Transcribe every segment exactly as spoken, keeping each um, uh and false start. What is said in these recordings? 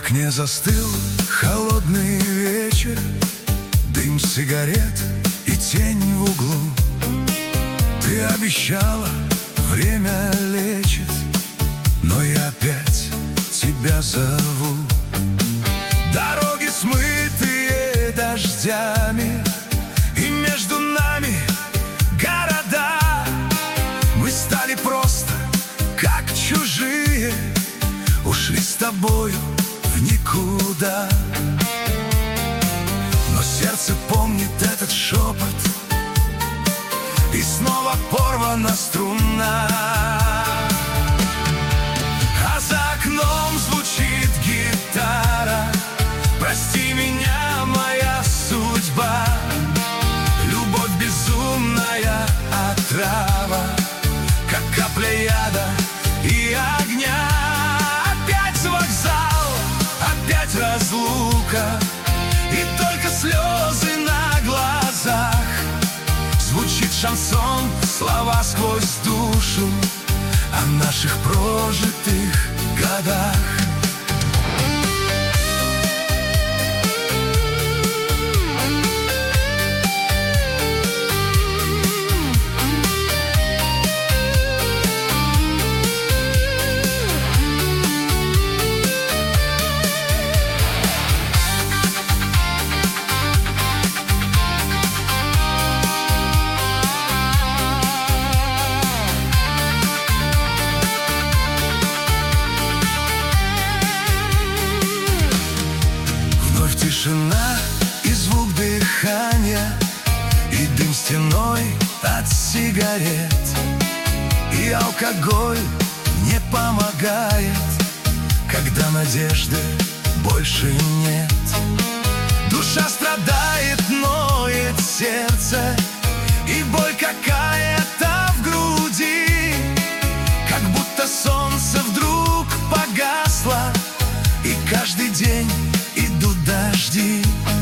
окне застыл холодный вечер, дым сигарет и тень в углу. Ты обещала, время лечит, но я опять тебя зову. Дороги смытые дождями, и между нами города. Мы стали просто как чужие, ушли с тобою в никуда. Но сердце помнит этот шепот, и снова порвана струна. А за окном звучит гитара. Прости меня, моя судьба. Любовь безумная отрава, как капля яда и огня. Опять вокзал, опять разлука, и только слезы на глазах. Звучит шансон, слова сквозь душу о наших прожитых годах. Тишина и звук дыхания, и дым стеной от сигарет. И алкоголь не помогает, когда надежды больше нет. Душа страдает, ноет сердце, и боль какая-то в груди. Как будто солнце вдруг погасло, и каждый день идут дожди.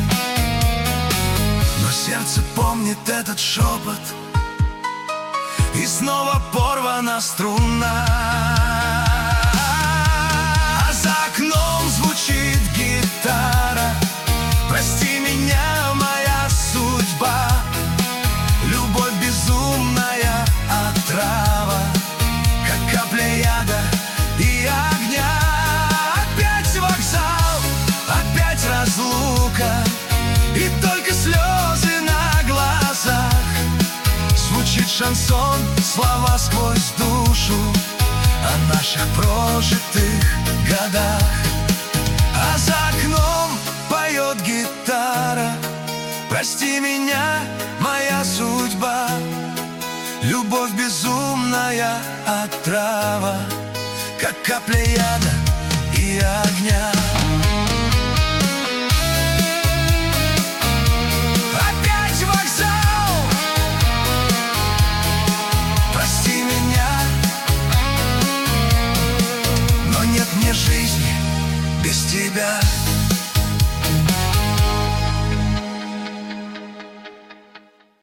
Но сердце помнит этот шепот, и снова порвана струна. А за окном звучит гитара. Прости меня, моя судьба. Любовь безумная отрава, как капля яда и огня. Опять вокзал, опять разлука, и только слезы на глазах. Звучит шансон, слова сквозь душу о наших прожитых годах. А за окном поет гитара. Прости меня, моя судьба. Любовь безумная отрава, как капля яда и огня.